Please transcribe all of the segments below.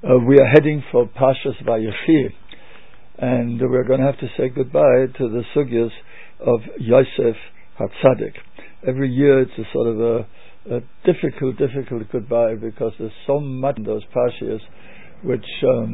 We are heading for Parshas Vayechi, and we're going to have to say goodbye to the sugyas of Yosef HaTzadik. Every year it's a sort of a difficult goodbye, because there's so much in those Parshas which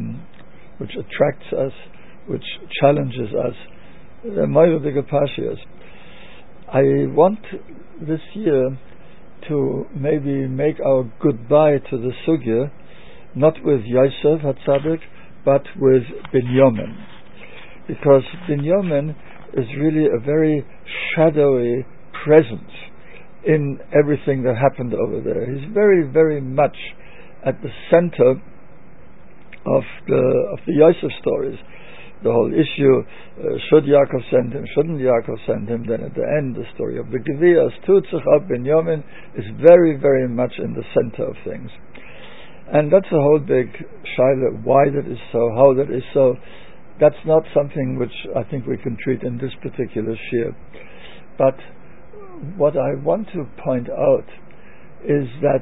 attracts us, which challenges us. They're Moirdige Parshas. I want this year to maybe make our goodbye to the sugya not with Yosef HaTzadik, but with Binyamin, because Binyamin is really a very shadowy presence in everything that happened over there. He's very much at the center of the Yosef stories. The whole issue, should Yaakov send him, shouldn't Yaakov send him? Then at the end, the story of the Gevias, Tutzachab, Binyamin is very much in the center of things. And that's a whole big shaila, why that is so, how that is so. That's not something which I think we can treat in this particular shir. But what I want to point out is that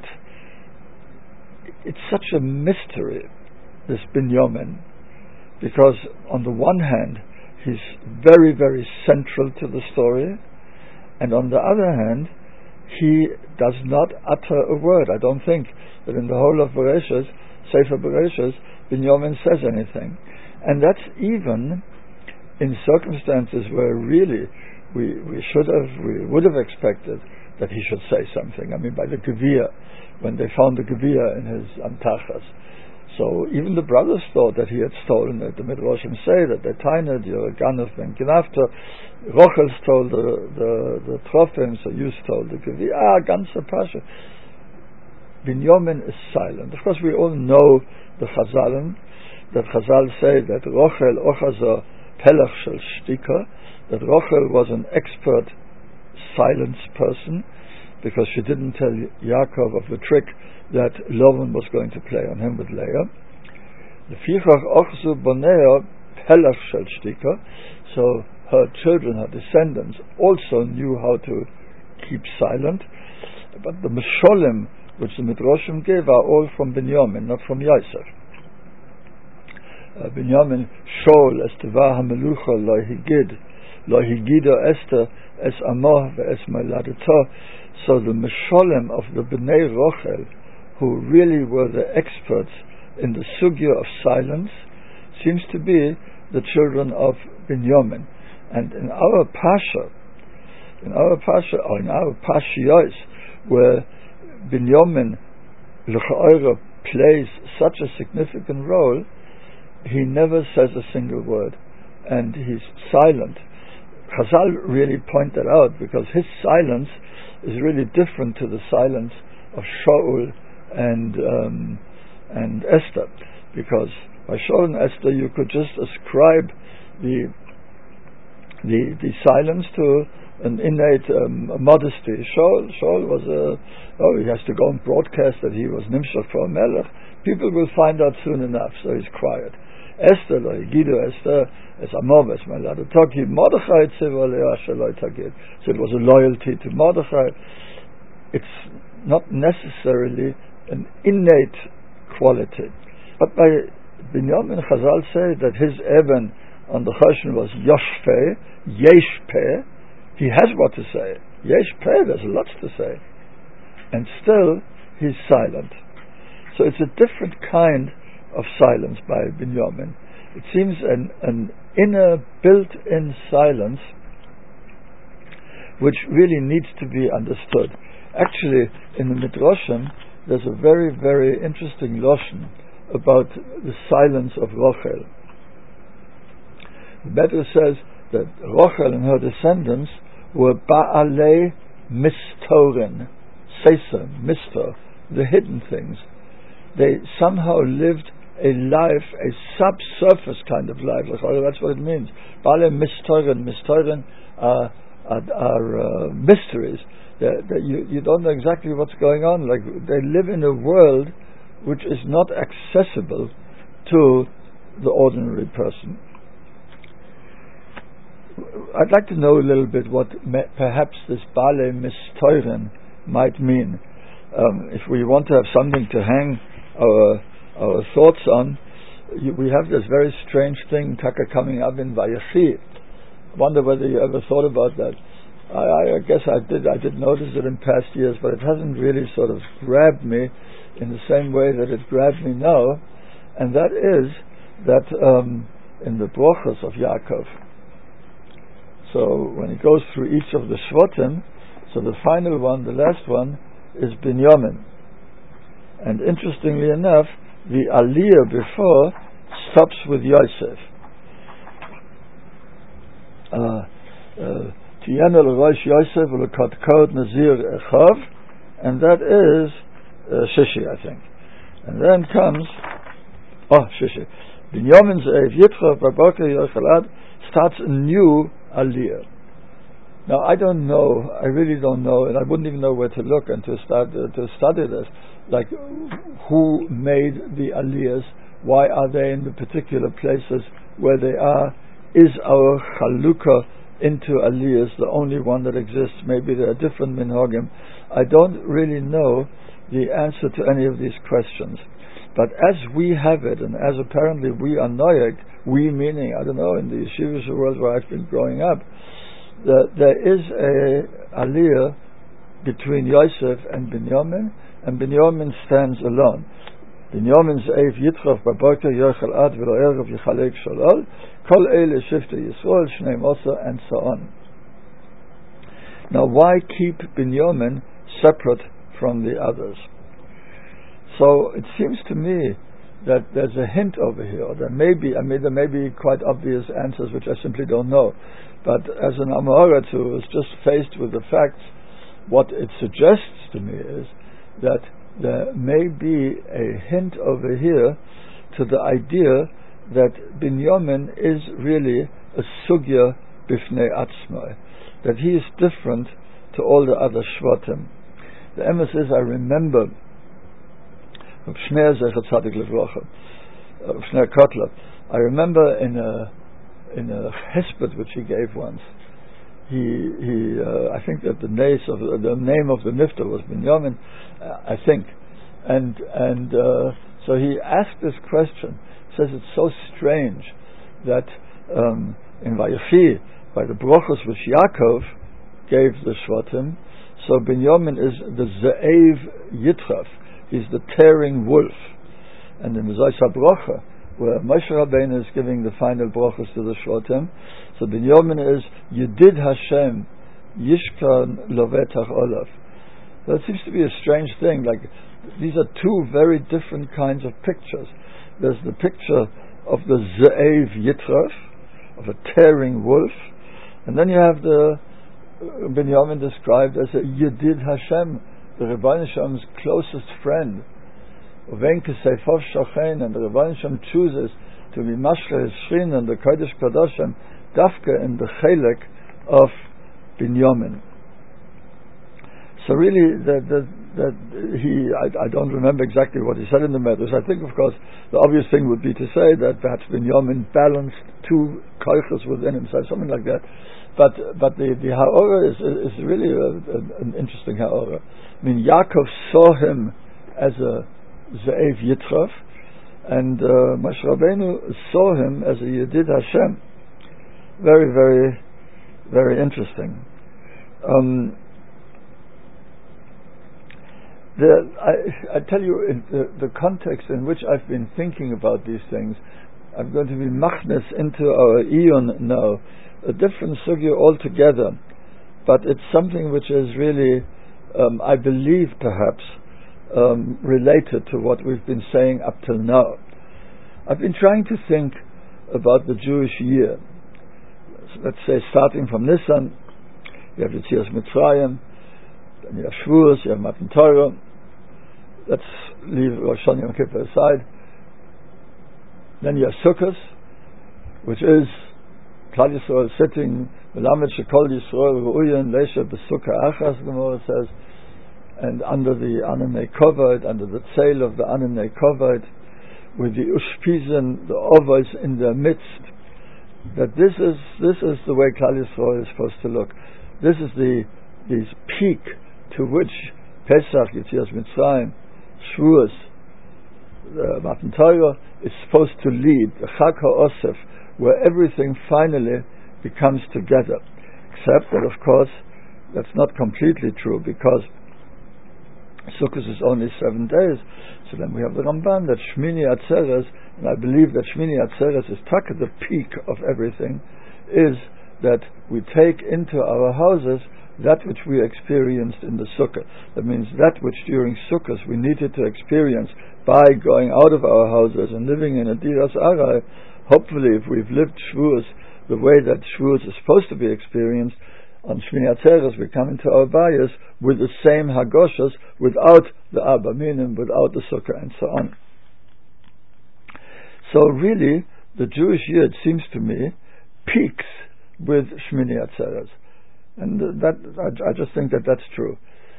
it's such a mystery, this Binyamin, because on the one hand he's very central to the story, and on the other hand he does not utter a word. I don't think that in the whole of Bereshis, Sefer Bereshis, Binyamin says anything. And that's even in circumstances where really we would have expected that he should say something. I mean, by the Geviah, when they found the Geviah in his Amtachas. So even the brothers thought that he had stolen it. The Midrashim say that they tained, you're a Ganav ben Gnafta. Rochel stole the Trophim, so you stole the Geviah. Ganze Pasha. Binyamin is silent. Of course, we all know the Chazalim, that Chazal say that Rochel ochaza pelach shel shtika, that Rochel was an expert silence person, because she didn't tell Yaakov of the trick that Lavan was going to play on him with Leah. The Fichach ochzu bonea pelach shel shtika, so her children, her descendants, also knew how to keep silent. But the Mesholim which the Midrashim gave are all from Binyamin, not from Yosef. Binyamin Shol es teva hamelucha lo higido Esther es amoh ve'es meladeto. So the Mesholim of the Bnei Rochel, who really were the experts in the sugya of silence, seems to be the children of Binyamin. And in our Pashiyos, where Binyamin l'cha'ora plays such a significant role, he never says a single word, and he's silent. Chazal really point that out, because his silence is really different to the silence of Shaul and Esther, because by Shaul and Esther you could just ascribe the silence to an innate modesty. Shaul was he has to go and broadcast that he was Nimshach for a Melech. People will find out soon enough, so he's quiet. Esther, Esther, as Amov, as Meladotoki, Mordechai, so it was a loyalty to Mordechai. It's not necessarily an innate quality. But by Binyamin, Chazal say that his Eben on the Choshen was Yoshpeh, Yeshpeh. He has what to say. Yeshpeh, there's lots to say. And still, he's silent. So it's a different kind of silence by Binyamin. It seems an inner, built-in silence which really needs to be understood. Actually, in the Midrashim, there's a very interesting Lashon about the silence of Rochel. The Midrash says that Rochel and her descendants were Ba'alei Mistorin, Seser, Mister, the hidden things. They somehow lived a life, a subsurface kind of life. That's what it means. Ba'alei Mistorin are mysteries. You don't know exactly what's going on. Like, they live in a world which is not accessible to the ordinary person. I'd like to know a little bit what perhaps this Ba'alei Mistorin might mean. If we want to have something to hang our our thoughts on, we have this very strange thing Taka coming up in Vayechi. I wonder whether you ever thought about that. I guess I did notice it in past years, but it hasn't really sort of grabbed me in the same way that it grabbed me now, and that is that in the brachos of Yaakov, so when he goes through each of the Shvatim, so the final one, the last one, is Binyamin. And interestingly enough, the Aliyah before stops with Yosef. Tiyana l'rosh Yosef l'kot kod nazir echav, and that is Shishi, I think. And then comes Shishi. Binyamin Ze'ev Yitzchak Baboker Yochalad starts a new Aliyah. Now I don't know, I really don't know, and I wouldn't even know where to look and to start to study this. Like, who made the Aliyahs? Why are they in the particular places where they are? Is our Chalukah into Aliyahs the only one that exists? Maybe there are different minhagim. I don't really know the answer to any of these questions. But as we have it, and as apparently we are noyeg, we meaning, I don't know, in the yeshivas world where I've been growing up, there is a aliyah between Yosef and Binyamin stands alone. Binyamin's Eif Yitzchak Baboker Yochel Ad V'lo Erev Yichalek Shalol Kol Eile Shifte Yisrael Shnei Mosa, and so on. Now, why keep Binyamin separate from the others? So it seems to me that there's a hint over here. There may be quite obvious answers which I simply don't know. But as an Amorat who is just faced with the facts, what it suggests to me is that there may be a hint over here to the idea that Binyamin is really a sugya bifnei atzmai, that he is different to all the other shvatim. The emes is, I remember Reb Shneir Zecher Tzadik Livrocha, Reb Shneir Kotler, I remember in a hesped which he gave once, he I think that the name of the nifter was Binyamin, I think, and so he asked this question. Says it's so strange that in Vayechi, by the brachos which Yaakov gave the Shvatim, so Binyamin is the Ze'ev Yitraf, he's the tearing wolf, and in the Zos HaBrocha, where Moshe Rabbeinu is giving the final brachos to the Shvatim, so Binyamin is Yedid Hashem Yishkan Lovetach Olav. That seems to be a strange thing. Like, these are two very different kinds of pictures. There's the picture of the Ze'ev Yitraf, of a tearing wolf, and then you have the Binyamin described as a Yedid Hashem, the Rebbeinu Shem's closest friend. And the Rebbeinu Shem chooses to be Mashra his Shrin and the Kodesh Kodashim Dafka in the Chelek of Binyamin. So really, I don't remember exactly what he said in the Medrash. I think, of course, the obvious thing would be to say that perhaps Binyamin balanced two koiches within himself, something like that. But the Ha'orah is really an interesting Ha'orah. I mean, Yaakov saw him as a Ze'ev Yitraf, and Moshe Rabbeinu saw him as a Yedid Hashem. Very, very, very interesting. I tell you, in the context in which I've been thinking about these things, I'm going to be machnes into our Eon now, a different sugya altogether, but it's something which is really, I believe perhaps, related to what we've been saying up till now. I've been trying to think about the Jewish year. So let's say starting from Nisan, you have Yetzias Mitzrayim, then you have Shavuos, you have Matan Torah. Let's leave Rosh Hashanah Yom Kippur aside. Then you have Sukkot, which is Klal Yisrael sitting, Melamed Shekol Yisrael Ru'uyin Leisha B'Sukkah Achas, the Gemara says, and under the Ananei Kovod, under the Tzeil of the Ananei Kovod, with the Ushpizin, the Ovos in their midst, that this is the way Klal Yisrael is supposed to look. This is the peak to which Pesach, Yetzias Mitzrayim, Shavuos, Matan Torah is supposed to lead the Chag HaOsef, where everything finally becomes together. Except that, of course, that's not completely true, because Sukkot is only 7 days. So then we have the Ramban that Shmini Atzeres, and I believe that Shmini Atzeres is taka the peak of everything, is that we take into our houses that which we experienced in the Sukkah. That means that which during Sukkot we needed to experience by going out of our houses and living in a Diras Arai. Hopefully, if we've lived Shavuos the way that Shavuos is supposed to be experienced, on Shmini Atzeres we come into our bayis with the same Hagoshas, without the Abba, meaning without the Sukkah and so on. So really, the Jewish year, it seems to me, peaks with Shmini Atzeres. And that I just think that that's true.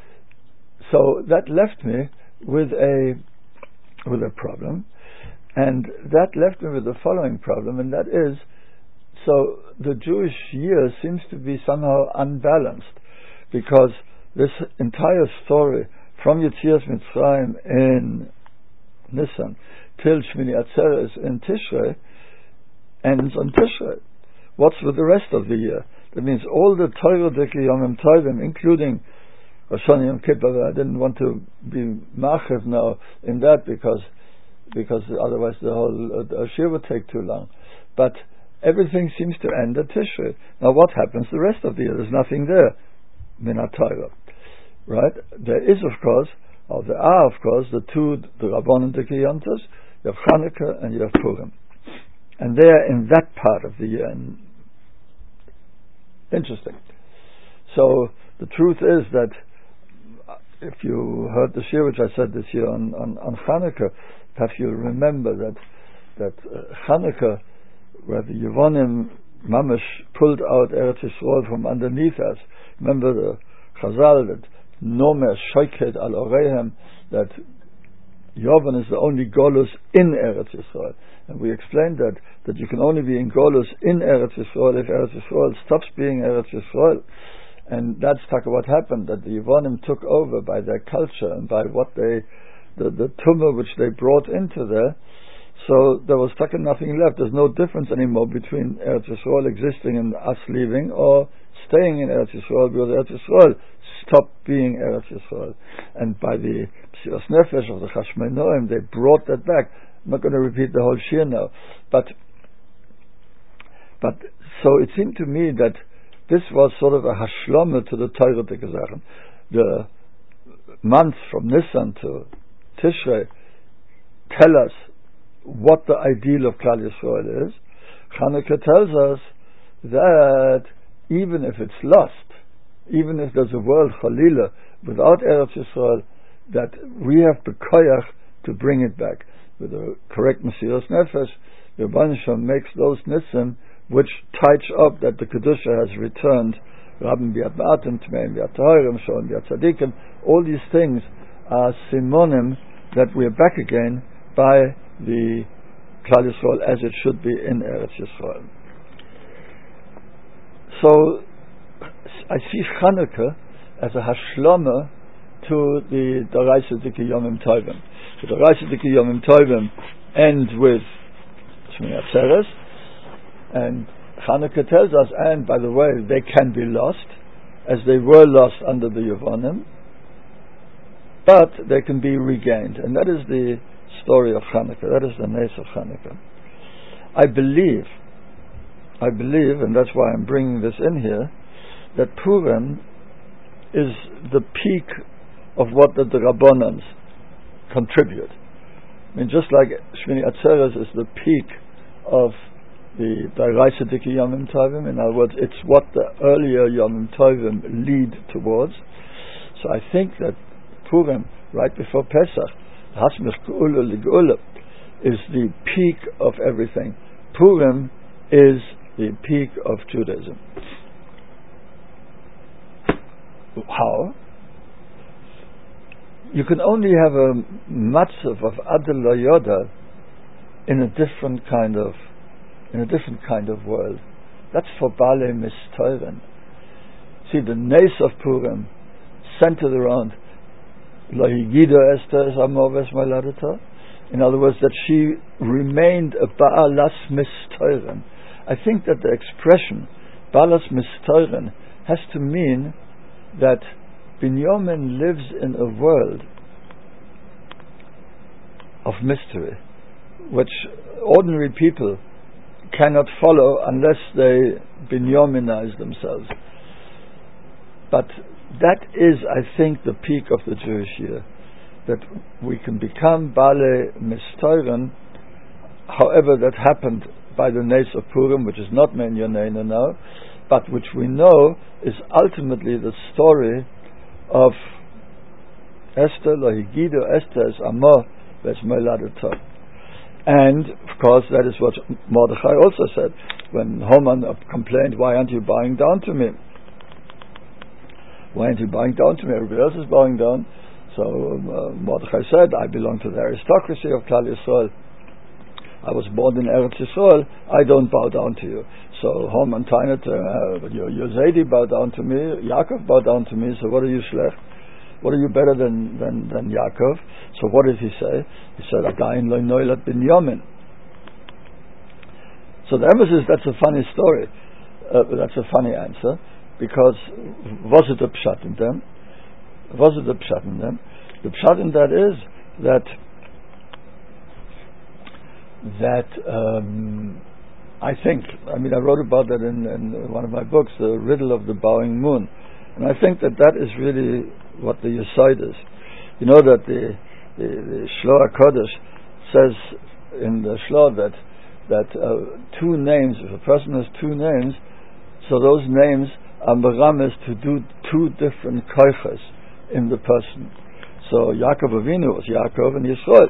So that left me with a problem, and that left me with the following problem, and that is, so the Jewish year seems to be somehow unbalanced, because this entire story from Yetzias Mitzrayim in Nisan till Shmini Atzeres in Tishrei ends on Tishrei. What's with the rest of the year? That means all the Torah Deki Yomim Tovim, including Rosh Hashanah Yom Kippur. I didn't want to be machiv now in that because otherwise the whole shir would take too long. But everything seems to end at Tishrei. Now what happens the rest of the year? There's nothing there. Minat Torah. Right? There are of course the Rabbanon Deki Yontos, you have Chanukah and you have Purim. And they are in that part of the year. And interesting. So the truth is that if you heard the shir which I said this year on Chanukah, perhaps you'll remember that Chanukah, where the Yevonim Mamash pulled out Eretz Yisrael from underneath us. Remember the Chazal that Nomer Shoiket al Oreihem, that Yovan is the only Golus in Eretz Yisrael. And we explained that you can only be in Golus in Eretz Yisrael if Eretz Yisrael stops being Eretz Yisrael. And that's what happened, that the Yevonim took over by their culture and by what the tumah which they brought into there. So there was nothing left. There's no difference anymore between Eretz Yisrael existing and us leaving, or staying in Eretz Yisrael, because Eretz Yisrael stopped being Eretz Yisrael. And by the Mesiras Nefesh of the Chashmei Noam, they brought that back. I'm not going to repeat the whole shir now, but so it seemed to me that this was sort of a hashlama to the Torah Dekazachen. The months from Nisan to Tishrei tell us what the ideal of Klal Yisrael is. Chanukah tells us that even if it's lost, even if there's a world Chalila without Eretz Yisrael, that we have the koyach to bring it back. With the correct Mesiras Nefesh, the Rebbeinu Shalom makes those nisim which touch up that the Kedusha has returned. Rabim biat ma'atim, Tmeim biat tahirim, Shalom biat tzadikim. All these things are simonim that we are back again by the Klal Yisrael as it should be in Eretz Yisrael. So I see Chanukah as a hashlama to the Daraisa Diki Yomim Tovim. The Daraisa Diki Yomim Tovim end with Shmini Atzeres, and Chanukah tells us, and by the way, they can be lost, as they were lost under the Yevonim, but they can be regained. And that is the story of Chanukah. That is the Nes of Chanukah. I believe, and that's why I'm bringing this in here, that Purim is the peak of what the Rabbanans contribute. I mean, just like Shmini Atzeres is the peak of the Daraisa Diki Yomim Tovim, in other words, it's what the earlier Yomim Tovim lead towards. So I think that Purim, right before Pesach, Hasmich Geula L'Geula, is the peak of everything. Purim is the peak of Judaism. How? You can only have a matzav of Adel Yoda in a different kind of world. That's for Baalei Mistoren. See, the Nes of Purim centered around Lo Higido Esther es Amor Ves Moladata. In other words, that she remained a Ba'alas Mistoiren. I think that the expression Ba'alas Mistoiren has to mean that Binyamin lives in a world of mystery, which ordinary people cannot follow unless they Binyaminize themselves. But that is, I think, the peak of the Jewish year, that we can become Bale Mistoiren, however that happened by the Nes of Purim, which is not Mein Yoneinu now, but which we know is ultimately the story of Esther, Lahigido, Esther es Amo, Ves Meiladeto. And, of course, that is what Mordechai also said when Haman complained, why aren't you bowing down to me? Why aren't you bowing down to me? Everybody else is bowing down. So Mordechai said, I belong to the aristocracy of Klal Yisrael. I was born in Eretz Yisrael. I don't bow down to you. So Haman Tainet, your Zaydi bow down to me, Yaakov bow down to me, so what are you Shlech? What are you better than Yaakov? So what did he say? He said, Again lo noilat Binyamin. So the emphasis, that's a funny story. That's a funny answer, because was it a pshat in them? Was it a pshat in them? The pshat in that is that I think, I wrote about that in one of my books, The Riddle of the Bowing Moon. And I think that is really what the Yesod is. You know that the Shlo HaKodesh says in the Shlo that two names, if a person has two names, so those names are merames to do two different koiches in the person. So Yaakov Avinu was Yaakov and Yisrael.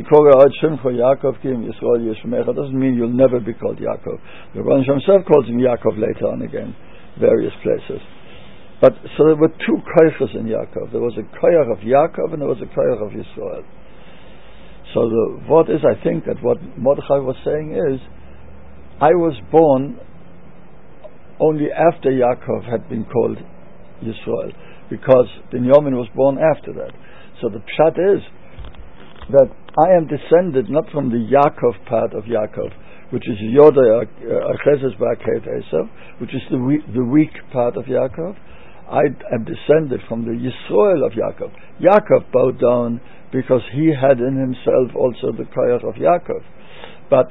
Yaakov doesn't mean you'll never be called Yaakov. The Rebbeinu himself calls him Yaakov later on again, various places. But so there were two koiches in Yaakov. There was a koich of Yaakov and there was a koich of Yisrael. So what is, I think that what Mordechai was saying is, I was born only after Yaakov had been called Yisrael, because Binyamin was born after that. So the pshat is that I am descended not from the Yaakov part of Yaakov, which is Yodai Achezes Ba'aket Esav, which is the weak part of Yaakov. I am descended from the Yisrael of Yaakov. Yaakov bowed down because he had in himself also the koyach of Yaakov. But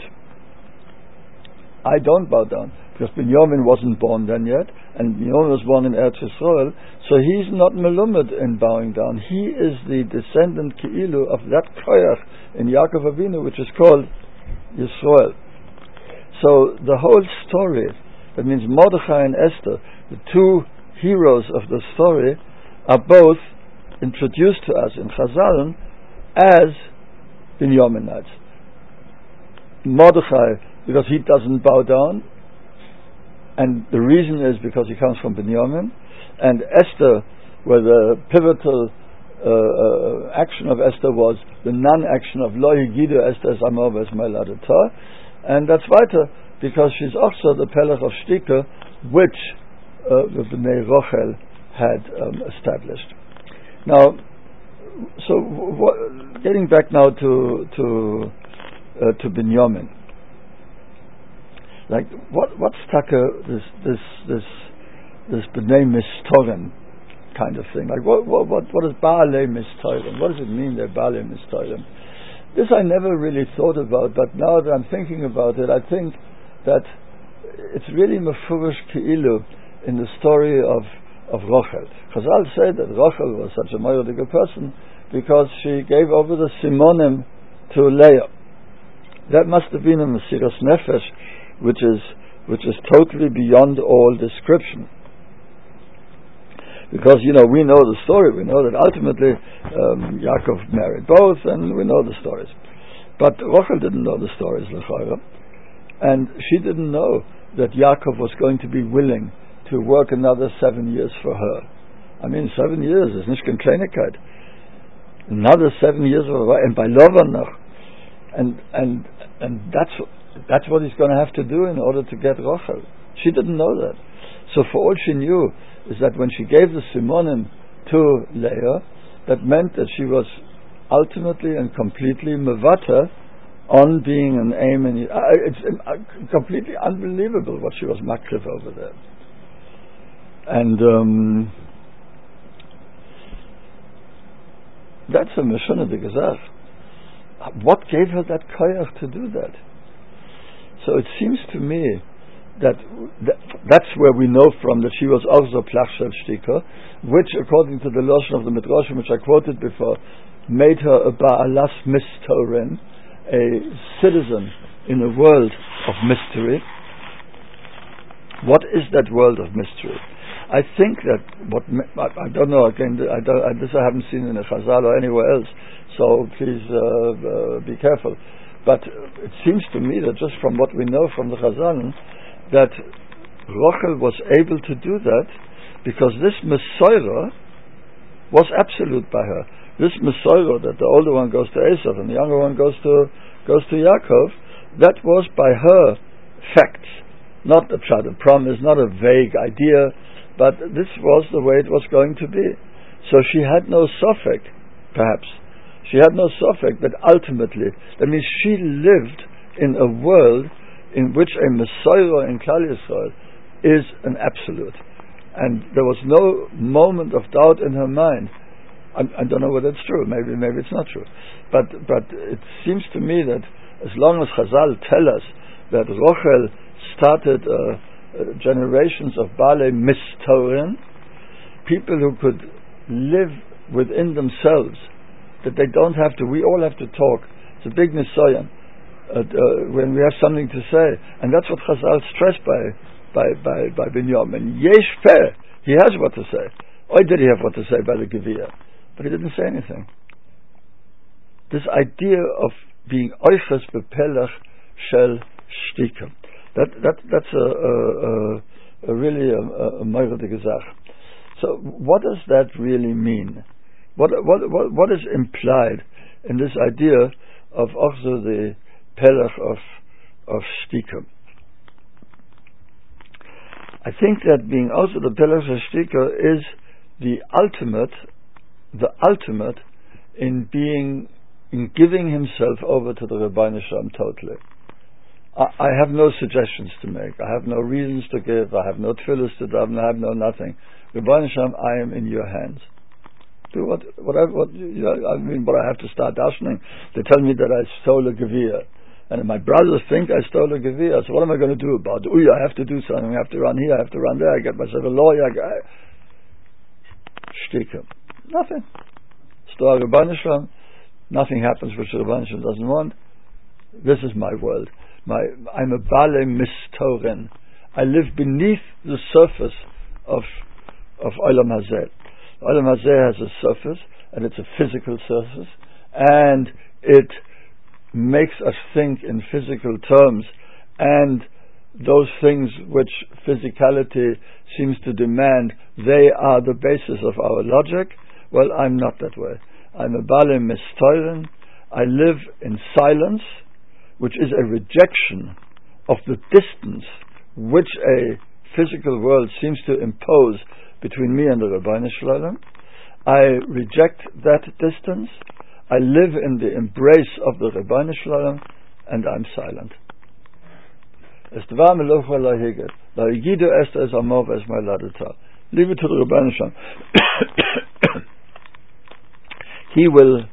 I don't bow down, because Binyamin wasn't born then yet, and Binyamin was born in Eretz Yisrael, so he's not melumed in bowing down. He is the descendant Ki'ilu of that koyach in Yaakov Avinu, which is called Yisrael. So the whole story, that means Mordechai and Esther, the two heroes of the story, are both introduced to us in Chazal as Binyaminites. Mordechai, because he doesn't bow down, and the reason is because he comes from Binyamin, and Esther, where the pivotal action of Esther was the non-action of Lo Yigidu Esther Amor Ves Meiladeto, and that's weiter because she's also the Pelech of Shtika, which the Bnei Rochel had established. Now, so getting back now to Binyamin, like what's this Bnei Mistoren kind of thing? Like what is Baalei Mistoren? What does it mean that Baalei Mistoren? This I never really thought about, but now that I'm thinking about it, I think that it's really mefurish Ki'ilu in the story of Rochel. Chazal said that Rochel was such a moyodiga person because she gave over the Simonim to Leah. That must have been a Mesiras Nefesh, which is totally beyond all description. Because we know the story. We know that ultimately Yaakov married both, and we know the stories. But Rochel didn't know the stories, l'chayra, and she didn't know that Yaakov was going to be willing to work another 7 years for her. 7 years is nicht kein Kleinigkeit. Another 7 years of and by Lovanach, and that's what he's going to have to do in order to get Rochel. She didn't know that. So for all she knew is that when she gave the Simonim to Leah, that meant that she was ultimately and completely mevata on being an aim, and it's completely unbelievable what she was makriv over there. And that's a meshunah gezach. What gave her that koyach to do that? So it seems to me that's where we know from that she was also plachshel shtika, which, according to the lashon of the midrashim, which I quoted before, made her a ba'alas mistoren, a citizen in a world of mystery. What is that world of mystery? I think that I don't know. Again, this I haven't seen in a Chazal or anywhere else. So please be careful. But it seems to me that just from what we know from the Chazal, that Rochel was able to do that because this Mesorah was absolute by her. This Mesorah, that the older one goes to Esav and the younger one goes to Yaakov, that was by her facts, not a pshat, a promise, not a vague idea, but this was the way it was going to be. So she had no suffix, perhaps. She had no suffix that ultimately, that means she lived in a world in which a Mesorah in Klal Yisrael is an absolute. And there was no moment of doubt in her mind. I don't know whether it's true. Maybe it's not true. But it seems to me that as long as Chazal tell us that Rochel started generations of Baalei Mistoren, people who could live within themselves, that they don't have to. We all have to talk. It's a big nisayon when we have something to say, and that's what Chazal stressed by Binyamin. Yesh peh, he has what to say. Or did he have what to say by the Geviyah? But he didn't say anything. This idea of being oiches bepelach shel shtika, that's a really a meirede gezach. So what does that really mean? What is implied in this idea of also the pelach of shtika? I think that being also the pelach of shtika is the ultimate in giving himself over to the Rebbeinu Shalom totally. I have no suggestions to make. I have no reasons to give. I have no tefillos to daven. I have no nothing. Rebbeinu Shalom, I am in your hands. Do what I have to start davening. They tell me that I stole a geviyah, and my brothers think I stole a geviyah. So what am I going to do about it? I have to do something. I have to run here. I have to run there. I get myself a lawyer. Shtika. Nothing. Store Rebbeinu Shalom. Nothing happens which the Rebbeinu Shalom doesn't want. This is my world. I'm a Baalei Mistoren. I live beneath the surface of Olam Hazeh. Olam Hazeh has a surface, and it's a physical surface, and it makes us think in physical terms, and those things which physicality seems to demand, they are the basis of our logic. Well, I'm not that way. I'm a Baalei Mistoren. I live in silence, which is a rejection of the distance which a physical world seems to impose between me and the Rebbeinu Shalom. I reject that distance. I live in the embrace of the Rebbeinu Shalom, and I'm silent. Leave it to the Rebbeinu Shalom. He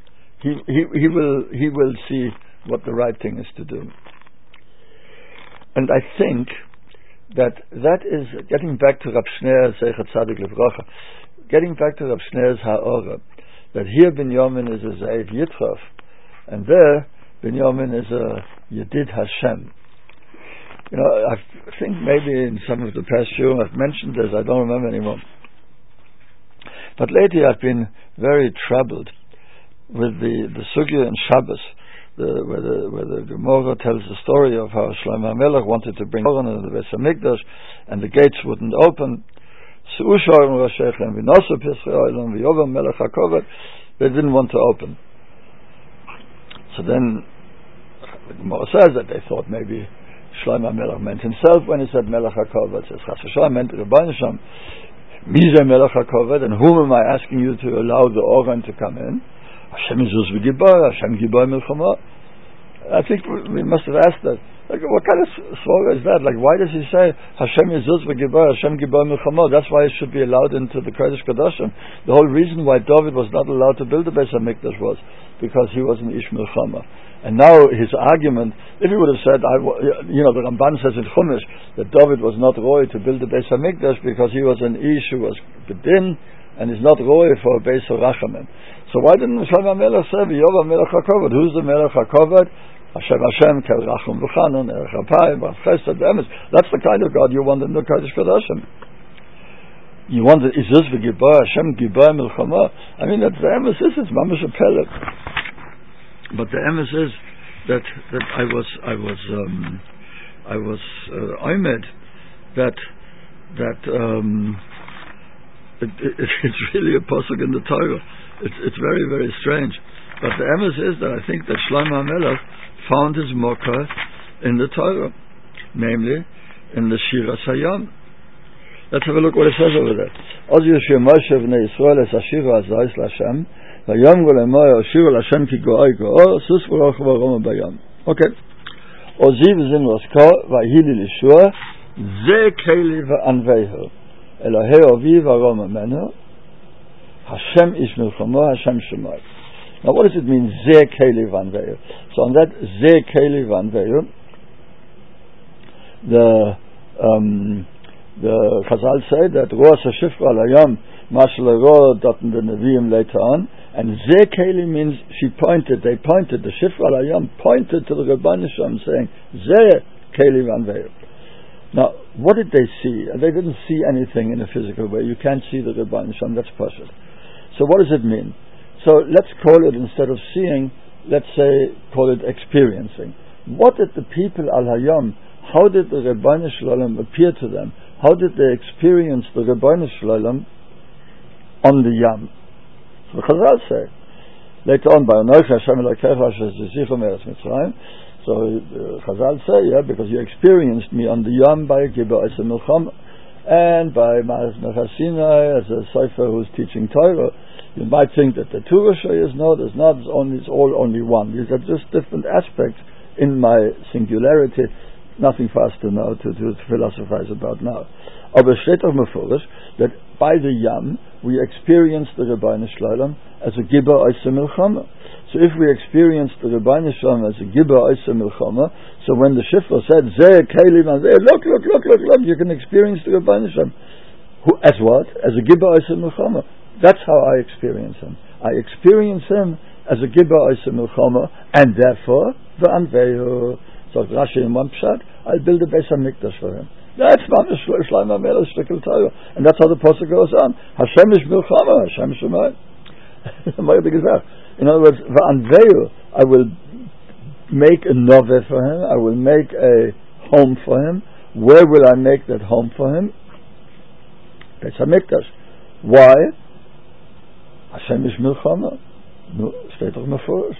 will see what the right thing is to do. And I think that is getting back to Rab Shneir Zeichat Tzadik Livracha, getting back to Rab Shneir's Ha'ora, that here Binyamin is a Ze'ev Yitrof, and there Binyamin is a Yedid Hashem. I think maybe in some of the past years I've mentioned this, I don't remember anymore. But lately I've been very troubled with the sugya in Shabbos, where the Gemara tells the story of how Shlomo HaMelech wanted to bring Oren into the Beis HaMikdash, and the gates wouldn't open. They didn't want to open. So then the Gemara says that they thought maybe Shlomo HaMelech meant himself when he said Melech HaKovod. Says Chas v'Shalom meant Rebbeinu Shalom. Mizeh Melech HaKovod, and whom am I asking you to allow the Oren to come in? Hashem is Zuz v'Gibor, Hashem Gibor Milchama. I think we must have asked that. Like, what kind of svara is that? Like, why does he say Hashem is Zuz v'Gibor, Hashem Gibor Milchama? That's why it should be allowed into the Kodesh Kodashim. The whole reason why David was not allowed to build the Beis HaMikdash was because he was an Ish Milchama. And now his argument, if he would have said, the Ramban says in Chumash that David was not roy to build the Beis HaMikdash because he was an Ish who was bedin and is not roy for a Beis HaRachamim. So why didn't Shlomo HaMelech say, V'yov HaMelech HaKovod? Who's the Melech HaKovod? Hashem, Kel Rachum V'chanon, Erech HaPayim, Rav Chesed, Emes. That's the kind of God you want in the Kodesh Kodashim. You want the Izuz v'Gibor, Hashem Gibor Milchama. I mean, that's the Emes is, it's Mamash Pellet. But the emes is that I was oimed that it's really a pasuk in the Torah. It's very, very strange. But the emes is that I think that Shlomo HaMelech found his mocha in the Torah, namely in the Shiras Hayam. Let's have a look what it says over there. Oz Yeshua Moshe v'nei Yisrael es Ashira Azais L'Hashem. Okay. Oziv zin Rosko v'hili Lishua ze keli v'anveihu Elohei ovi v'arom amenu Hashem ish milchamo Hashem shemai. Now what does it mean ze keli v'anveihu? So on that ze keli v'anveihu, the Chazal say that Rosh HaShifra al-Hayam Mashal Roh dot in the Nevi'im later on. And Ze Keli means they pointed, the Shifra al-Hayam pointed to the Rebbeinu Shalom saying, Ze Keli Vanveil. Now, what did they see? They didn't see anything in a physical way. You can't see the Rebbeinu Shalom, that's Pashut. So what does it mean? So let's call it, instead of seeing, let's say, call it experiencing. What did the people al-Hayam, how did the Rebbeinu Shalom appear to them? How did they experience the Rebbeinu Shalom on the Yam? So Chazal say later on, by Anochi Hashem Elokecha Asher Zisicha Meretz Mitzrayim. So Chazal say, because you experienced me on the Yam by Gibor Eisem Milchama and by Ma'aris Nechasinai as a Sefer who's teaching Torah. You might think that the two Roshayos, no, there's not. It's all only one. These are just different aspects in my singularity. Nothing for us to know to philosophize about now. Aber steht auch mefurish that by the Yam we experience the Rebbeinu Shalom as a Gibor Eisem Milchama. So if we experience the Rebbeinu Shalom as a Gibor Eisem Milchama, so when the Shifra said Zeh Keli Vanveil, look, you can experience the Rebbeinu Shalom. As what? As a Gibor Eisem Milchama. That's how I experience him. I experience him as a Gibor Eisem Milchama, and therefore the Anveil. So Rashi in one pshat, I'll build a Beis HaMikdash for him. That's Shlomo HaMelech Shtickle Torah, and that's how the pasuk goes on. Hashem is milchama, Hashem shemai. In other words, v'anveil, I will make a noveh for him. I will make a home for him. Where will I make that home for him? Beis HaMikdash. Why? Hashem is milchama. Steht doch mefurish.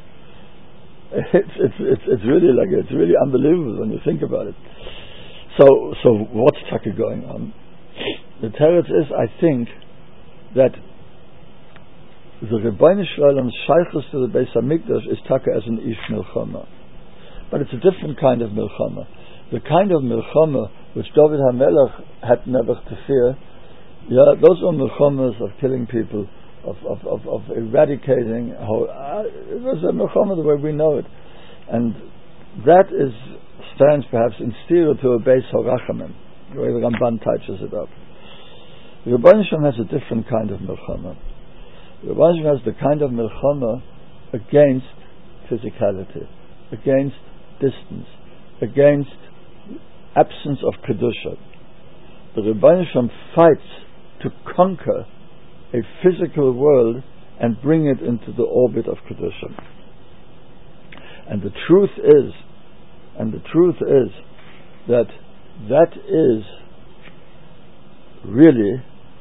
It's really unbelievable when you think about it. So what's Taka going on? The teretz is, I think, that the Rebbeinu Shalom's shaychus to the Beis HaMikdash is Taka as an Ish Milchama. But it's a different kind of Milchama. The kind of Milchama which David HaMelech had never to fear, those are Milchamas of killing people, of eradicating. It was a Milchama the way we know it. And that stands perhaps in stereo to a Beis HaRachamim, the way the Ramban touches it up. The Rebbeinu Shalom has a different kind of Milchama. The Rebbeinu Shalom has the kind of Milchama against physicality, against distance, against absence of Kedusha. The Rebbeinu Shalom fights to conquer a physical world and bring it into the orbit of Kedusha. And the truth is that is really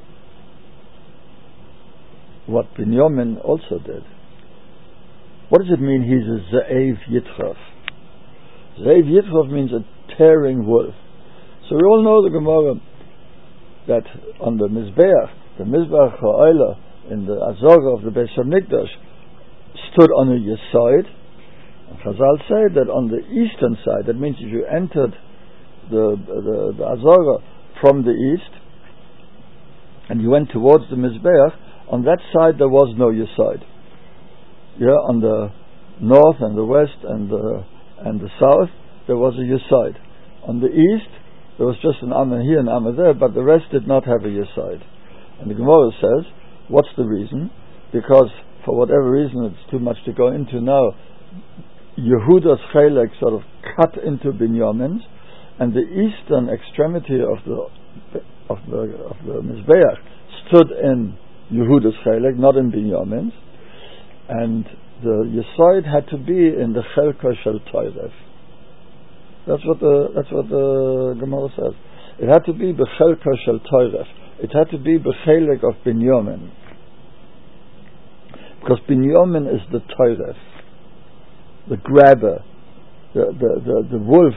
what Binyamin also did. What does it mean he's a Ze'ev Yitraf? Ze'ev Yitraf means a tearing wolf. So we all know the Gemara that on the Mizbeach Ha'olah in the Azorah of the Beis HaMikdash, stood on a Yesod. Chazal say that on the eastern side, that means if you entered the Azora from the east and you went towards the Mizbeach, on that side there was no Yesod. Yeah, on the north and the west and the south there was a Yesod. On the east there was just an Amma here and Amma there, but the rest did not have a Yesod. And the Gemara says, what's the reason? Because for whatever reason, it's too much to go into now, Yehuda's Chelek sort of cut into Binyamin's, and the eastern extremity of the Mizbeach stood in Yehuda's Chelek, not in Binyamin's, and the Yesod had to be in the Chelka Shel Toiref. That's what the Gemara says. It had to be B'Chelka Shel Toiref. It had to be B'Chelek of Binyamin. Because Binyamin is the Toiref, the grabber, the wolf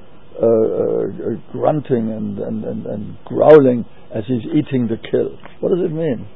grunting and growling as he's eating the kill. What does it mean?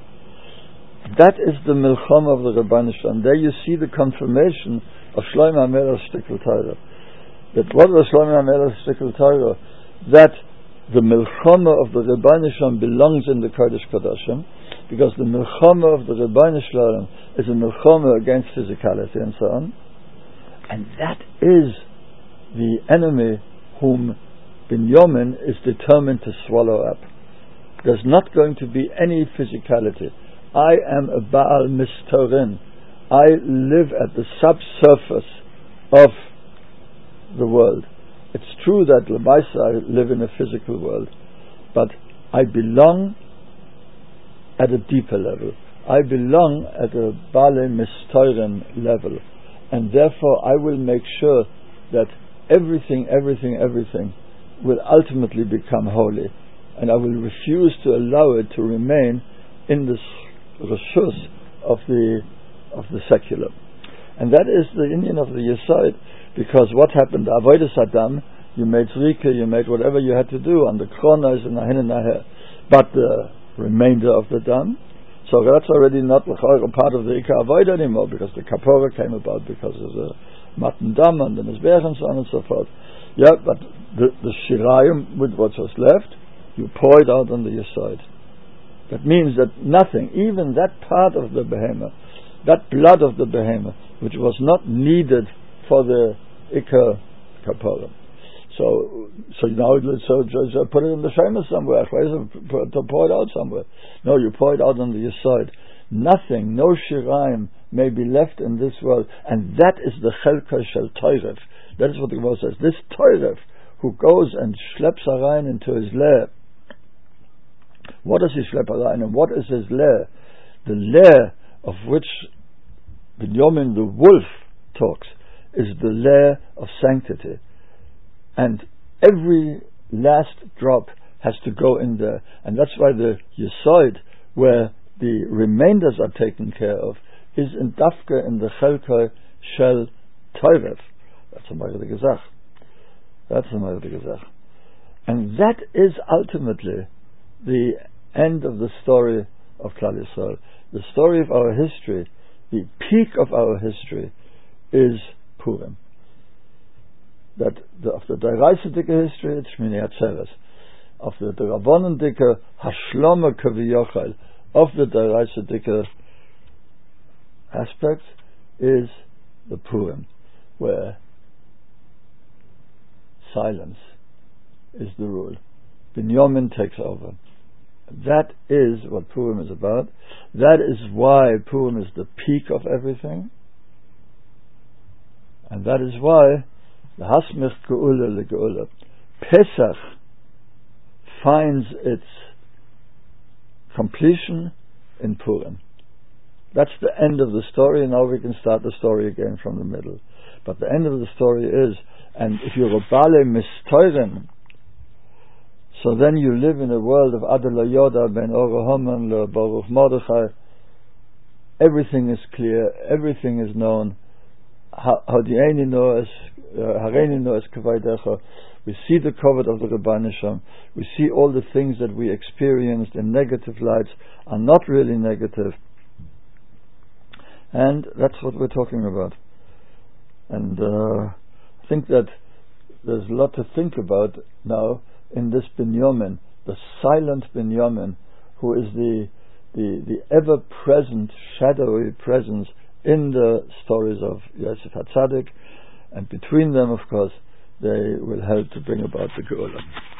That is the Milchama of the Rebbeinu Shalom. There you see the confirmation of Shlomo HaMelech Shtickl Torah. That what was Shlomo HaMelech Shtickl Torah? That the Milchama of the Rebbeinu Shalom belongs in the Kodesh Kodashim, because the Milchama of the Rebbeinu Shalom is a Milchama against physicality and so on. And that is the enemy whom Binyamin is determined to swallow up. There's not going to be any physicality. I am a Baal Mistorin. I live at the subsurface of the world. It's true that Lamaisa I live in a physical world, but I belong at a deeper level. I belong at a Baal Mistorin level, and therefore I will make sure that everything will ultimately become holy, and I will refuse to allow it to remain in this reshus of the secular. And that is the Indian of the Yesod, because what happened? Avodas Adam, you made Zrika, you made whatever you had to do on the Kronos and Ahin and Aher, but the remainder of the Dam, so that's already not a part of the Ika Avodah anymore, because the Kapora came about because of the Matan Dam and the Mizbech and so on and so forth. Yeah, but the Shirayim, with what was left, you pour it out on the Yesod. That means that nothing, even that part of the behemoth, that blood of the behemoth, which was not needed for the Ikar Kapara. So now so put it in the Shemus somewhere, to pour it out somewhere. No, you pour it out on the Yesod. Nothing, no Shiraim may be left in this world, and that is the Chelka Shel Toiref. That is what the Gemara says. This Toiref, who goes and schleps Arayin into his lair. What does he schlep Arayin, and what is his lair? The lair of which Binyamin the wolf talks is the lair of sanctity, and every last drop has to go in there, and that's why the Yesod, where the remainders are taken care of, is in Dafka in the Chelka Shel Toiref. That's a Meire Gezach. And that is ultimately the end of the story of Klal Yisrael. The story of our history, the peak of our history, is Purim. That of the Daraisa Dike history, it's Shmini Atzeres. Of the Rabbanon Dike Hashloma Kaviyochel, of the Daraisa Dike aspect, is the Purim, where silence is the rule. Binyamin takes over. That is what Purim is about. That is why Purim is the peak of everything. And that is why the Hasmich Geula LeGeula, Pesach, finds its completion in Purim. That's the end of the story, and now we can start the story again from the middle. But the end of the story is, and if you're a Bale Mistoiren, so then you live in a world of Adela Yoda ben Orahaman le Baruch Mordechai. Everything is clear, everything is known. Hadieni noes Hareini noes Kavaidecha. We see the covet of the Rebbeinu Shalom. We see all the things that we experienced in negative lights are not really negative. And that's what we're talking about. And I think that there's a lot to think about now in this Binyamin, the silent Binyamin, who is the ever-present, shadowy presence in the stories of Yosef HaTzadik, and between them, of course, they will help to bring about the Geulah.